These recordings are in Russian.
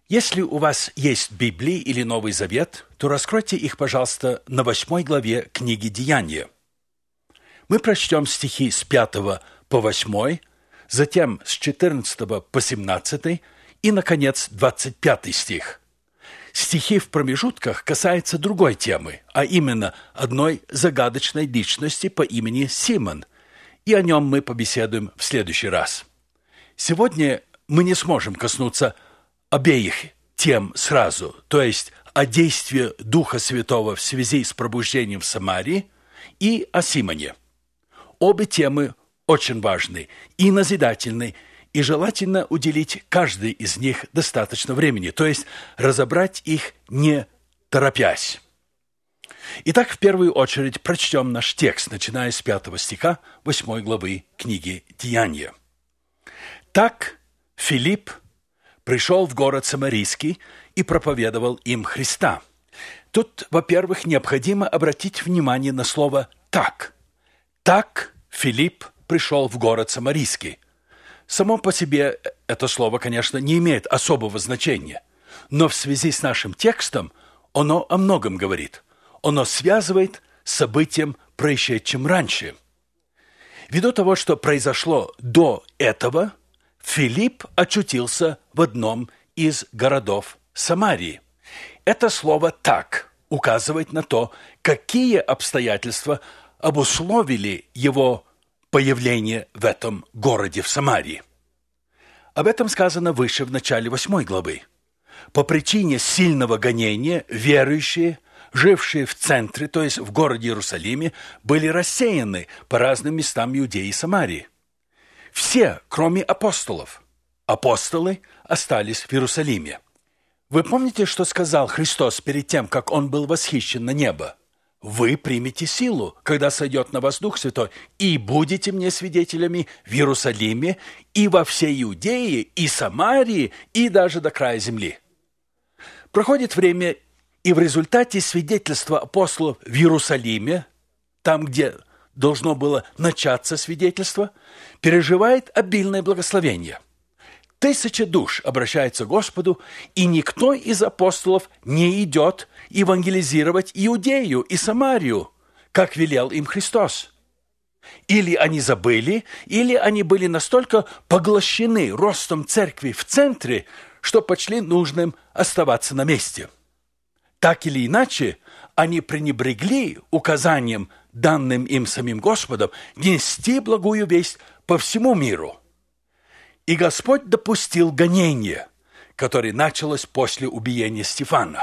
Если у вас есть Библия или Новый Завет, то раскройте их, пожалуйста, на 8 главе книги «Деяния». Мы прочтем стихи с 5 по 8, затем с 14 по 17 и, наконец, 25 стих. Стихи в промежутках касаются другой темы, а именно одной загадочной личности по имени Симон, и о нем мы побеседуем в следующий раз. Сегодня мы не сможем коснуться обеих тем сразу, то есть о действии Духа Святого в связи с пробуждением в Самарии и о Симоне. Обе темы очень важны и назидательны, и желательно уделить каждой из них достаточно времени, то есть разобрать их не торопясь. Итак, в первую очередь прочтем наш текст, начиная с 5 стиха 8 главы книги «Деяния». «Так Филипп пришел в город Самарийский и проповедовал им Христа». Тут, во-первых, необходимо обратить внимание на слово «так». «Так Филипп пришел в город Самарийский». Само по себе это слово, конечно, не имеет особого значения, но в связи с нашим текстом оно о многом говорит. Оно связывает с событием, происшедшим раньше. Ввиду того, что произошло до этого, Филипп очутился в одном из городов Самарии. Это слово «так» указывает на то, какие обстоятельства обусловили его появление в этом городе в Самарии. Об этом сказано выше в начале 8 главы. По причине сильного гонения верующие, жившие в центре, то есть в городе Иерусалиме, были рассеяны по разным местам Иудеи и Самарии. Все, кроме апостолов. Апостолы остались в Иерусалиме. Вы помните, что сказал Христос перед тем, как Он был восхищен на небо? «Вы примете силу, когда сойдет на вас Дух Святой, и будете мне свидетелями в Иерусалиме и во всей Иудее, и Самарии, и даже до края земли». Проходит время, и в результате свидетельства апостолов в Иерусалиме, там, где должно было начаться свидетельство, переживает обильное благословение. 1000 душ обращаются к Господу, и никто из апостолов не идет евангелизировать Иудею и Самарию, как велел им Христос. Или они забыли, или они были настолько поглощены ростом церкви в центре, что почли нужным оставаться на месте. Так или иначе, они пренебрегли указанием, данным им самим Господом, нести благую весть по всему миру. И Господь допустил гонение, которое началось после убиения Стефана.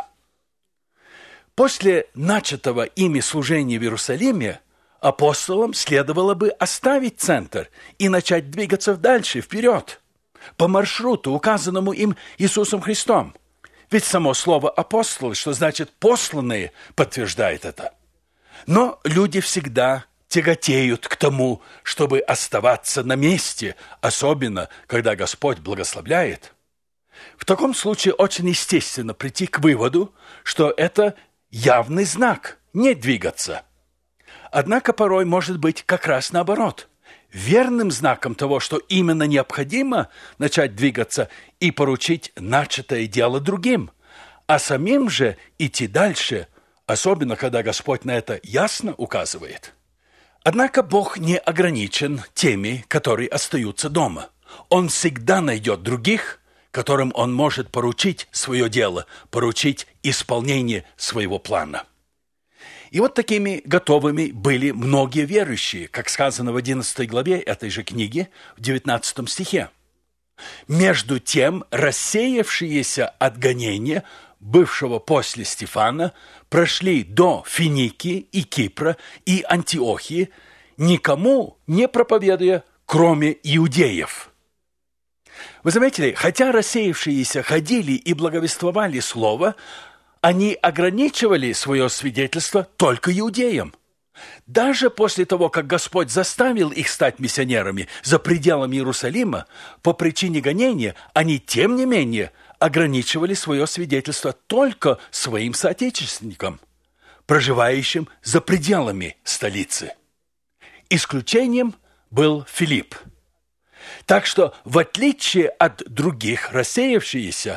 После начатого ими служения в Иерусалиме апостолам следовало бы оставить центр и начать двигаться дальше, вперед, по маршруту, указанному им Иисусом Христом. Ведь само слово «апостолы», что значит «посланные», подтверждает это. Но люди всегда тяготеют к тому, чтобы оставаться на месте, особенно, когда Господь благословляет. В таком случае очень естественно прийти к выводу, что это явный знак – не двигаться. Однако порой может быть как раз наоборот. Верным знаком того, что именно необходимо начать двигаться и поручить начатое дело другим, а самим же идти дальше, особенно когда Господь на это ясно указывает. Однако Бог не ограничен теми, которые остаются дома. Он всегда найдет других, которым Он может поручить свое дело, поручить исполнение своего плана. И вот такими готовыми были многие верующие, как сказано в 11 главе этой же книги, в 19 стихе. Между тем, рассеявшиеся от гонения, бывшего после Стефана, прошли до Финикии и Кипра и Антиохии, никому не проповедуя, кроме иудеев. Вы заметили, хотя рассеявшиеся ходили и благовествовали слово, они ограничивали свое свидетельство только иудеям. Даже после того, как Господь заставил их стать миссионерами за пределами Иерусалима, по причине гонения, они, тем не менее, ограничивали свое свидетельство только своим соотечественникам, проживающим за пределами столицы. Исключением был Филипп. Так что, в отличие от других рассеявшиеся,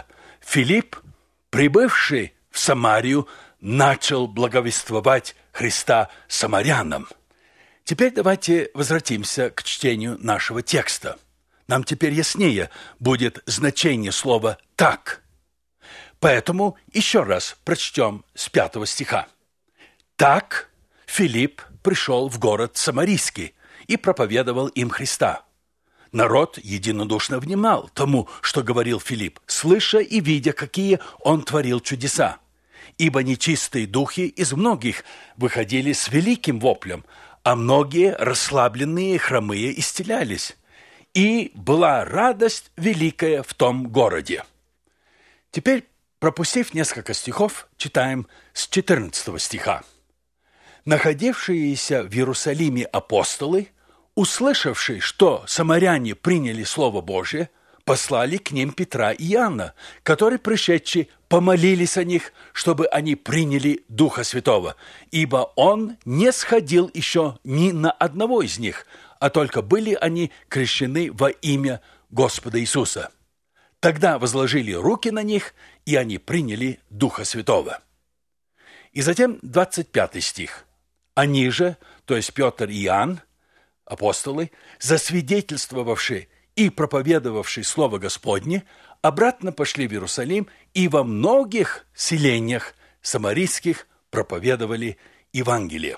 Филипп, прибывший в Самарию, начал благовествовать Христа самарянам. Теперь давайте возвратимся к чтению нашего текста. Нам теперь яснее будет значение слова «так». Поэтому еще раз прочтем с 5 стиха. «Так Филипп пришел в город Самарийский и проповедовал им Христа. Народ единодушно внимал тому, что говорил Филипп, слыша и видя, какие он творил чудеса. Ибо нечистые духи из многих выходили с великим воплем, а многие расслабленные и хромые исцелялись. И была радость великая в том городе». Теперь, пропустив несколько стихов, читаем с 14 стиха. «Находившиеся в Иерусалиме апостолы, услышавшие, что самаряне приняли Слово Божие, послали к ним Петра и Иоанна, которые, пришедшие, помолились о них, чтобы они приняли Духа Святого, ибо Он не сходил еще ни на одного из них, а только были они крещены во имя Господа Иисуса. Тогда возложили руки на них, и они приняли Духа Святого». И затем 25 стих. «Они же, то есть Петр и Иоанн, апостолы, засвидетельствовавшие и проповедовавшие Слово Господне, обратно пошли в Иерусалим и во многих селениях самарийских проповедовали Евангелие».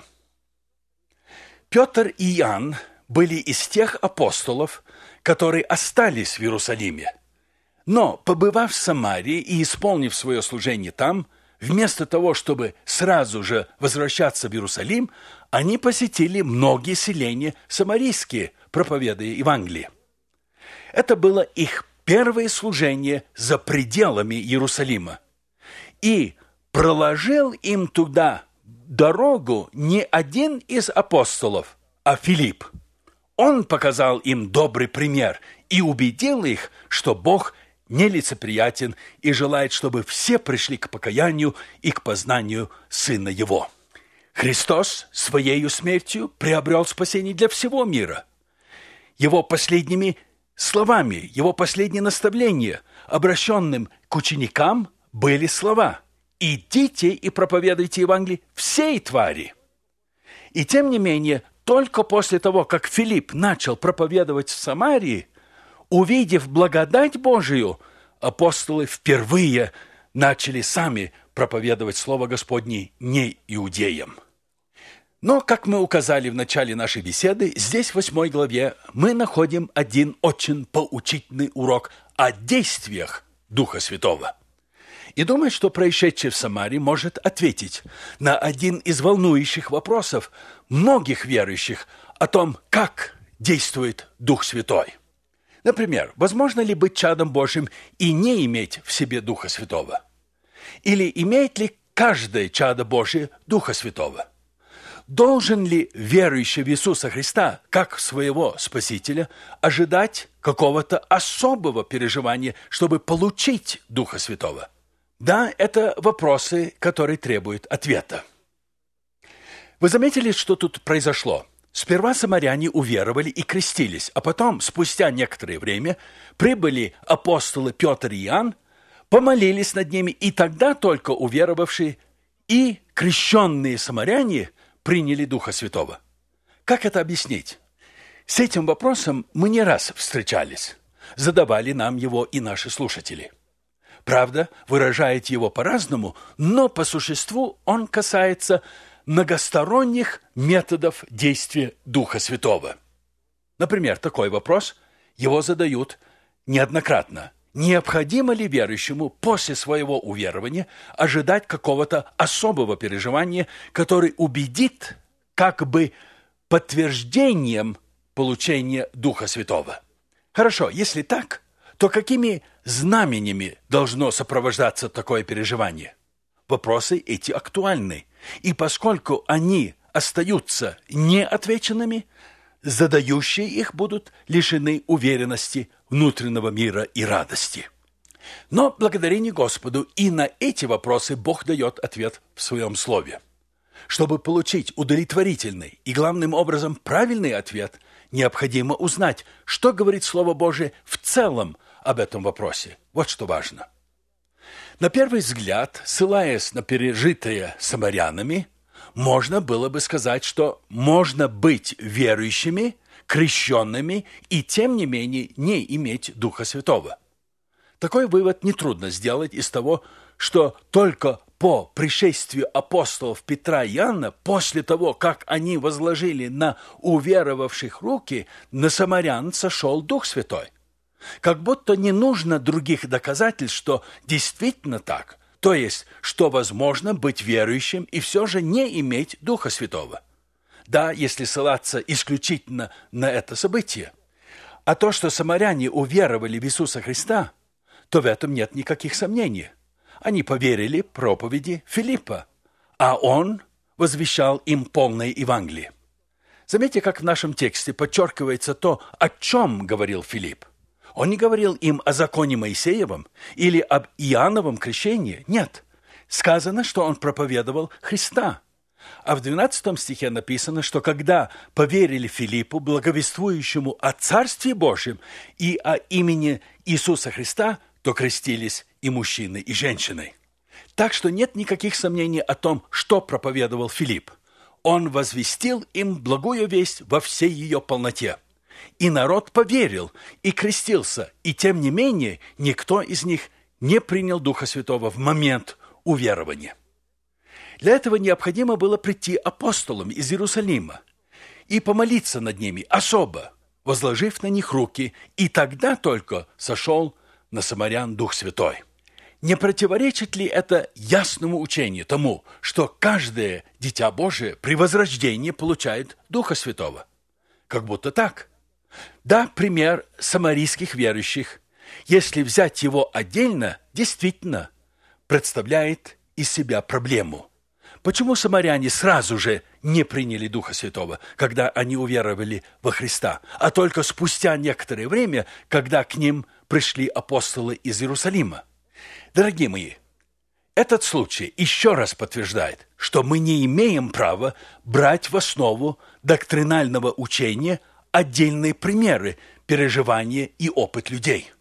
Петр и Иоанн были из тех апостолов, которые остались в Иерусалиме. Но, побывав в Самарии и исполнив свое служение там, вместо того, чтобы сразу же возвращаться в Иерусалим, они посетили многие селения самарийские, проповедуя Евангелие. Это было их первое служение за пределами Иерусалима. И проложил им туда дорогу не один из апостолов, а Филипп. Он показал им добрый пример и убедил их, что Бог нелицеприятен и желает, чтобы все пришли к покаянию и к познанию Сына Его. Христос своею смертью приобрел спасение для всего мира. Его последними словами, его последнее наставление, обращенным к ученикам, были слова: «Идите и проповедуйте Евангелие всей твари». И тем не менее, только после того, как Филипп начал проповедовать в Самарии, увидев благодать Божию, апостолы впервые начали сами проповедовать Слово Господне не иудеям. Но, как мы указали в начале нашей беседы, здесь, в 8 главе, мы находим один очень поучительный урок о действиях Духа Святого. И думаю, что происшедшее в Самарии может ответить на один из волнующих вопросов многих верующих о том, как действует Дух Святой. Например, возможно ли быть чадом Божьим и не иметь в себе Духа Святого? Или имеет ли каждое чадо Божие Духа Святого? Должен ли верующий в Иисуса Христа, как своего Спасителя, ожидать какого-то особого переживания, чтобы получить Духа Святого? Да, это вопросы, которые требуют ответа. Вы заметили, что тут произошло? Сперва самаряне уверовали и крестились, а потом, спустя некоторое время, прибыли апостолы Петр и Иоанн, помолились над ними, и тогда только уверовавшие и крещенные самаряне приняли Духа Святого. Как это объяснить? С этим вопросом мы не раз встречались. Задавали нам его и наши слушатели. Правда, выражает его по-разному, но по существу он касается многосторонних методов действия Духа Святого. Например, такой вопрос, его задают неоднократно. Необходимо ли верующему после своего уверования ожидать какого-то особого переживания, который убедит как бы подтверждением получения Духа Святого? Хорошо, если так, то какими знаменями должно сопровождаться такое переживание? Вопросы эти актуальны, и поскольку они остаются неотвеченными, задающие их будут лишены уверенности, внутреннего мира и радости. Но благодарение Господу и на эти вопросы Бог дает ответ в Своем Слове. Чтобы получить удовлетворительный и, главным образом, правильный ответ, необходимо узнать, что говорит Слово Божие в целом об этом вопросе. Вот что важно. На первый взгляд, ссылаясь на пережитое самарянами, можно было бы сказать, что можно быть верующими, крещенными и, тем не менее, не иметь Духа Святого. Такой вывод нетрудно сделать из того, что только по пришествию апостолов Петра и Иоанна, после того, как они возложили на уверовавших руки, на самарян сошел Дух Святой. Как будто не нужно других доказательств, что действительно так, то есть, что возможно быть верующим и все же не иметь Духа Святого. Да, если ссылаться исключительно на это событие. А то, что самаряне уверовали в Иисуса Христа, то в этом нет никаких сомнений. Они поверили проповеди Филиппа, а он возвещал им полное Евангелие. Заметьте, как в нашем тексте подчеркивается то, о чем говорил Филипп. Он не говорил им о законе Моисеевом или об Иоанновом крещении. Нет. Сказано, что он проповедовал Христа. А в 12 стихе написано, что когда поверили Филиппу, благовествующему о Царстве Божьем и о имени Иисуса Христа, то крестились и мужчины, и женщины. Так что нет никаких сомнений о том, что проповедовал Филипп. Он возвестил им благую весть во всей ее полноте. И народ поверил и крестился, и тем не менее никто из них не принял Духа Святого в момент уверования. Для этого необходимо было прийти апостолам из Иерусалима и помолиться над ними особо, возложив на них руки, и тогда только сошел на самарян Дух Святой. Не противоречит ли это ясному учению тому, что каждое дитя Божие при возрождении получает Духа Святого? Как будто так. Да, пример самарийских верующих, если взять его отдельно, действительно представляет из себя проблему. Почему самаряне сразу же не приняли Духа Святого, когда они уверовали во Христа, а только спустя некоторое время, когда к ним пришли апостолы из Иерусалима? Дорогие мои, этот случай еще раз подтверждает, что мы не имеем права брать в основу доктринального учения отдельные примеры переживания и опыт людей.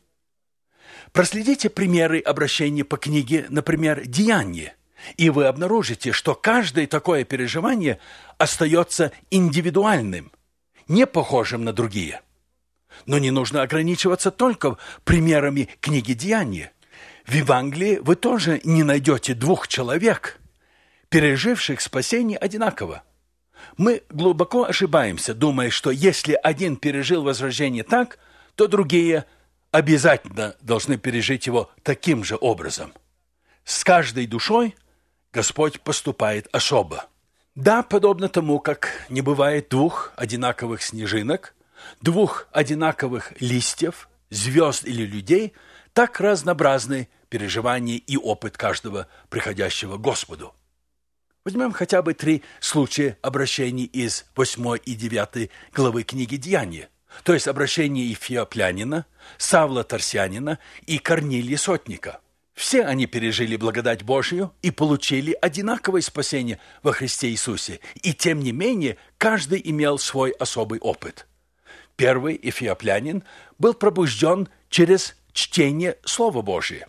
Проследите примеры обращения по книге, например, «Деяния», и вы обнаружите, что каждое такое переживание остается индивидуальным, не похожим на другие. Но не нужно ограничиваться только примерами книги «Деяния». В Евангелии вы тоже не найдете двух человек, переживших спасение одинаково. Мы глубоко ошибаемся, думая, что если один пережил возрождение так, то другие обязательно должны пережить его таким же образом. С каждой душой Господь поступает особо. Да, подобно тому, как не бывает двух одинаковых снежинок, двух одинаковых листьев, звезд или людей, так разнообразны переживания и опыт каждого приходящего к Господу. Возьмем хотя бы 3 случая обращений из 8 и 9 главы книги «Деяния», то есть обращение Эфиоплянина, Савла Тарсянина и Корнилия Сотника. Все они пережили благодать Божию и получили одинаковое спасение во Христе Иисусе, и тем не менее каждый имел свой особый опыт. Первый эфиоплянин был пробужден через чтение Слова Божия.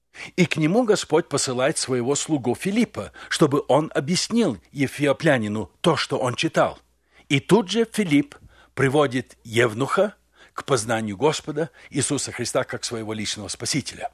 И к нему Господь посылает своего слугу Филиппа, чтобы он объяснил эфиоплянину то, что он читал. И тут же Филипп приводит евнуха к познанию Господа Иисуса Христа как своего личного Спасителя.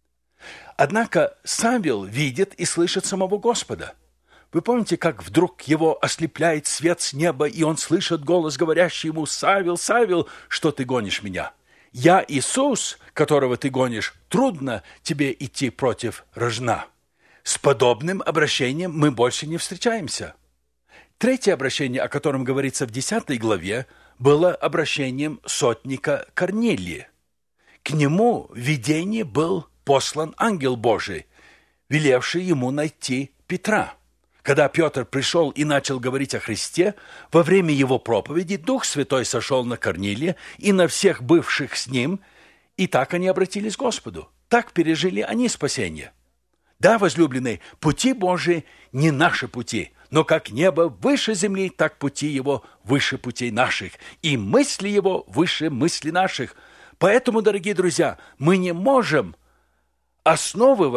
Однако Савел видит и слышит самого Господа. Вы помните, как вдруг его ослепляет свет с неба, и он слышит голос, говорящий ему: «Савел, Савел, что ты гонишь меня? Я Иисус, которого ты гонишь, трудно тебе идти против рожна». С подобным обращением мы больше не встречаемся. Третье обращение, о котором говорится в 10 главе, было обращением сотника Корнилия. К нему в видении был послан ангел Божий, велевший ему найти Петра. Когда Петр пришел и начал говорить о Христе, во время его проповеди Дух Святой сошел на Корнилия и на всех бывших с ним, и так они обратились к Господу. Так пережили они спасение. Да, возлюбленные, пути Божии не наши пути, но как небо выше земли, так пути его выше путей наших, и мысли его выше мыслей наших. Поэтому, дорогие друзья, мы не можем основывать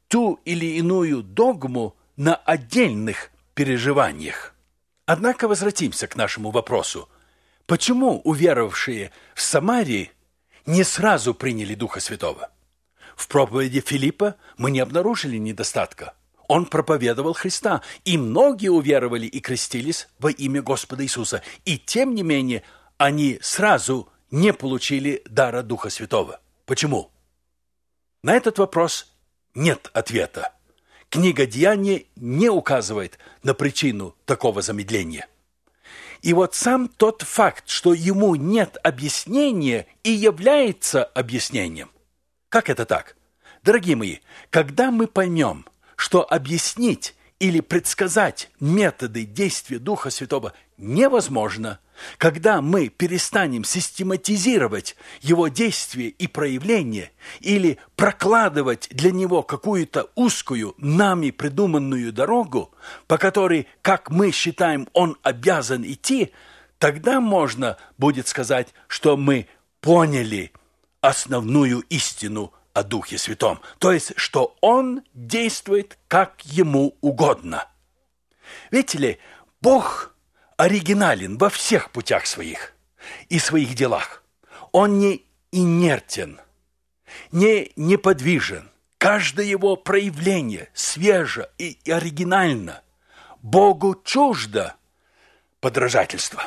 ту или иную догму на отдельных переживаниях. Однако возвратимся к нашему вопросу. Почему уверовавшие в Самарии не сразу приняли Духа Святого? В проповеди Филиппа мы не обнаружили недостатка. Он проповедовал Христа, и многие уверовали и крестились во имя Господа Иисуса. И тем не менее, они сразу не получили дара Духа Святого. Почему? На этот вопрос нет ответа. Книга Деяний не указывает на причину такого замедления. И вот сам тот факт, что ему нет объяснения, и является объяснением. Как это так? Дорогие мои, когда мы поймем, что объяснить или предсказать методы действия Духа Святого невозможно, когда мы перестанем систематизировать его действия и проявления или прокладывать для него какую-то узкую, нами придуманную дорогу, по которой, как мы считаем, он обязан идти, тогда можно будет сказать, что мы поняли основную истину о Духе Святом, то есть, что Он действует, как Ему угодно. Видите ли, Бог оригинален во всех путях своих и своих делах. Он не инертен, не неподвижен. Каждое Его проявление свеже и оригинально. Богу чуждо подражательство.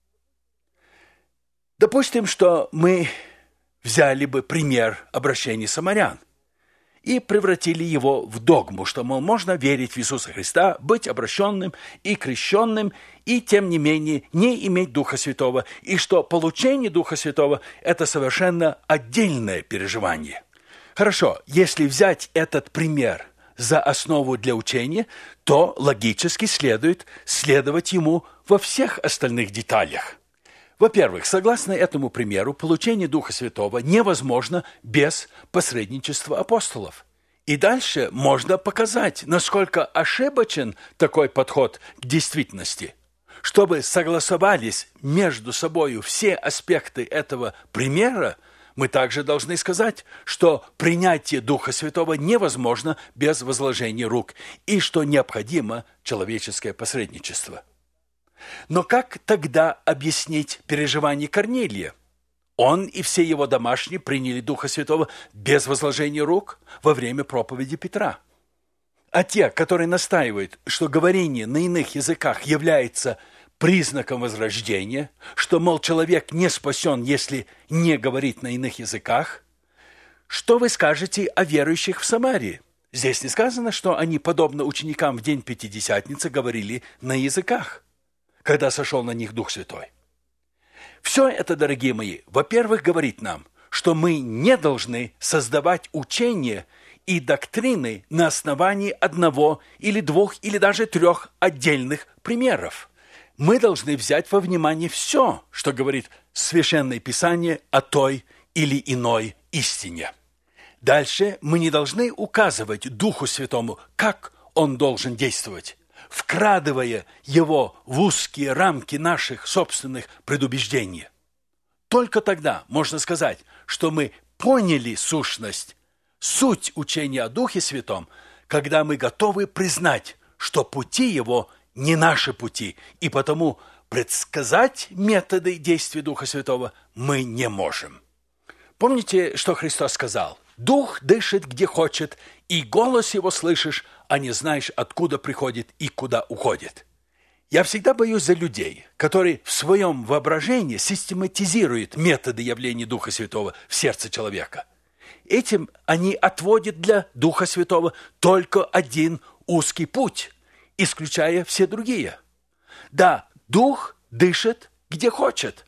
Допустим, что мы взяли бы пример обращения самарян и превратили его в догму, что, мол, можно верить в Иисуса Христа, быть обращенным и крещенным, и, тем не менее, не иметь Духа Святого, и что получение Духа Святого – это совершенно отдельное переживание. Хорошо, если взять этот пример за основу для учения, то логически следует следовать ему во всех остальных деталях. Во-первых, согласно этому примеру, получение Духа Святого невозможно без посредничества апостолов. И дальше можно показать, насколько ошибочен такой подход к действительности. Чтобы согласовались между собой все аспекты этого примера, мы также должны сказать, что принятие Духа Святого невозможно без возложения рук и что необходимо человеческое посредничество. Но как тогда объяснить переживание Корнелия? Он и все его домашние приняли Духа Святого без возложения рук во время проповеди Петра. А те, которые настаивают, что говорение на иных языках является признаком возрождения, что, мол, человек не спасен, если не говорит на иных языках, что вы скажете о верующих в Самарии? Здесь не сказано, что они, подобно ученикам в день Пятидесятницы, говорили на языках, когда сошел на них Дух Святой. Все это, дорогие мои, во-первых, говорит нам, что мы не должны создавать учения и доктрины на основании одного или двух или даже трех отдельных примеров. Мы должны взять во внимание все, что говорит Священное Писание о той или иной истине. Дальше мы не должны указывать Духу Святому, как Он должен действовать, вкрадывая его в узкие рамки наших собственных предубеждений. Только тогда можно сказать, что мы поняли сущность, суть учения о Духе Святом, когда мы готовы признать, что пути его не наши пути, и потому предсказать методы действия Духа Святого мы не можем. Помните, что Христос сказал? «Дух дышит, где хочет, и голос его слышишь, а не знаешь, откуда приходит и куда уходит». Я всегда боюсь за людей, которые в своем воображении систематизируют методы явления Духа Святого в сердце человека. Этим они отводят для Духа Святого только один узкий путь, исключая все другие. Да, Дух дышит, где хочет.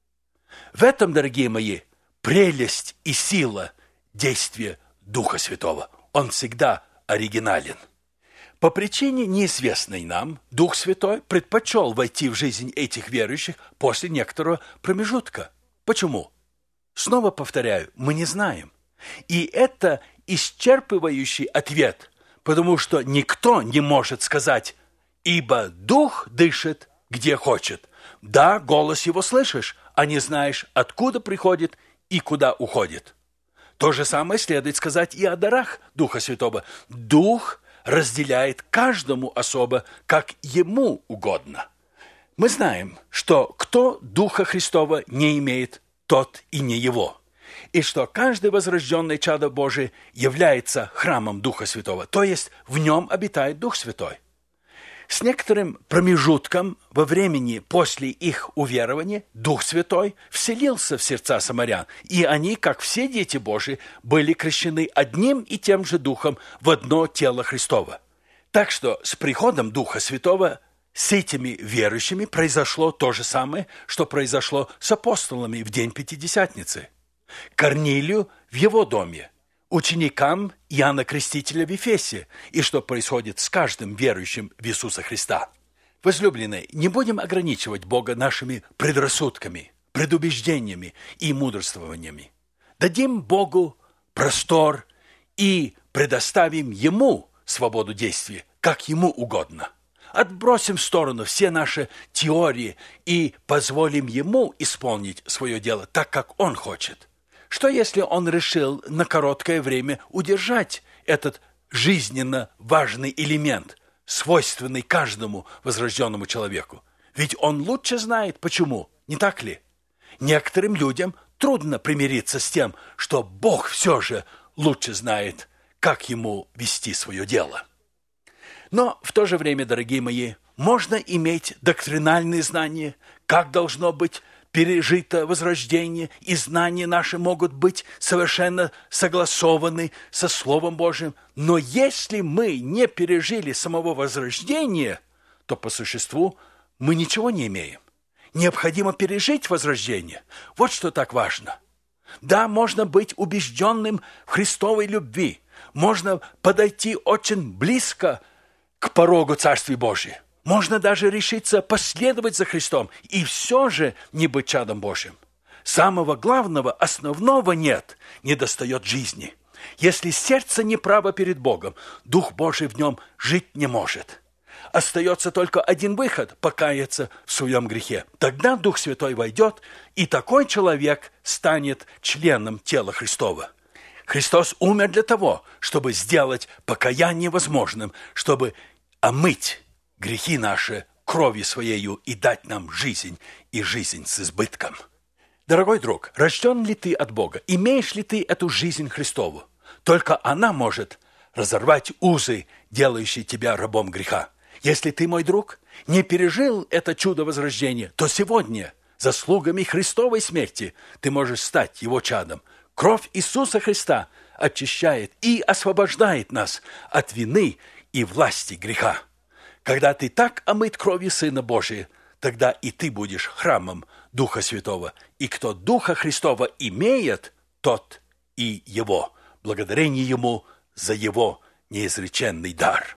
В этом, дорогие мои, прелесть и сила действия Духа Святого. Он всегда оригинален. По причине неизвестной нам, Дух Святой предпочел войти в жизнь этих верующих после некоторого промежутка. Почему? Снова повторяю, мы не знаем. И это исчерпывающий ответ, потому что никто не может сказать, ибо Дух дышит, где хочет. Да, голос его слышишь, а не знаешь, откуда приходит и куда уходит. То же самое следует сказать и о дарах Духа Святого. Дух разделяет каждому особо, как ему угодно. Мы знаем, что кто Духа Христова не имеет, тот и не его. И что каждый возрожденный чадо Божие является храмом Духа Святого, то есть в нем обитает Дух Святой. С некоторым промежутком во времени после их уверования Дух Святой вселился в сердца самарян, и они, как все дети Божии, были крещены одним и тем же Духом в одно тело Христово. Так что с приходом Духа Святого с этими верующими произошло то же самое, что произошло с апостолами в день Пятидесятницы. Корнилию в его доме, ученикам Иоанна Крестителя в Ефесе, и что происходит с каждым верующим в Иисуса Христа. Возлюбленные, не будем ограничивать Бога нашими предрассудками, предубеждениями и мудрствованиями. Дадим Богу простор и предоставим Ему свободу действий, как Ему угодно. Отбросим в сторону все наши теории и позволим Ему исполнить свое дело так, как Он хочет. Что если Он решил на короткое время удержать этот жизненно важный элемент, свойственный каждому возрожденному человеку? Ведь Он лучше знает, почему, не так ли? Некоторым людям трудно примириться с тем, что Бог все же лучше знает, как Ему вести свое дело. Но в то же время, дорогие мои, можно иметь доктринальные знания, как должно быть пережито возрождение, и знания наши могут быть совершенно согласованы со Словом Божьим. Но если мы не пережили самого возрождения, то по существу мы ничего не имеем. Необходимо пережить возрождение. Вот что так важно. Да, можно быть убежденным в Христовой любви. Можно подойти очень близко к порогу Царствия Божия. Можно даже решиться последовать за Христом и все же не быть чадом Божьим. Самого главного, основного нет, недостает жизни. Если сердце неправо перед Богом, Дух Божий в нем жить не может. Остается только один выход – покаяться в своем грехе. Тогда Дух Святой войдет, и такой человек станет членом тела Христова. Христос умер для того, чтобы сделать покаяние возможным, чтобы омыть грехи наши кровью Своею и дать нам жизнь, и жизнь с избытком. Дорогой друг, рожден ли ты от Бога? Имеешь ли ты эту жизнь Христову? Только она может разорвать узы, делающие тебя рабом греха. Если ты, мой друг, не пережил это чудо возрождения, то сегодня, заслугами Христовой смерти, ты можешь стать Его чадом. Кровь Иисуса Христа очищает и освобождает нас от вины и власти греха. Когда ты так омыт кровью Сына Божия, тогда и ты будешь храмом Духа Святого. И кто Духа Христова имеет, тот и Его. Благодарение Ему за Его неизреченный дар.